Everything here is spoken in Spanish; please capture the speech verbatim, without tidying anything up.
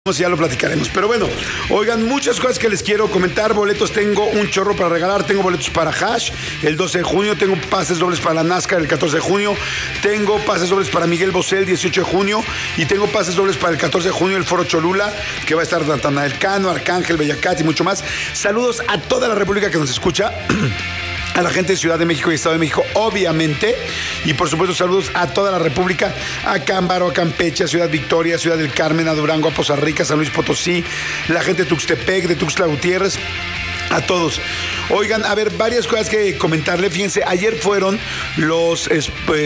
Ya lo platicaremos, pero bueno, oigan, muchas cosas que les quiero comentar. Boletos, tengo un chorro para regalar. Tengo boletos para Hash el doce de junio, tengo pases dobles para la NASCAR el catorce de junio, tengo pases dobles para Miguel Bosé el dieciocho de junio y tengo pases dobles para el catorce de junio el Foro Cholula, que va a estar Natanael Cano, Arcángel, Bellacat y mucho más. Saludos a toda la República que nos escucha, a la gente de Ciudad de México y Estado de México, obviamente, y por supuesto saludos a toda la República, a Cámbaro, a Campeche, a Ciudad Victoria, a Ciudad del Carmen, a Durango, a Poza Rica, San Luis Potosí, la gente de Tuxtepec, de Tuxtla Gutiérrez, a todos. Oigan, a ver, varias cosas que comentarle. Fíjense, ayer fueron los... Eh,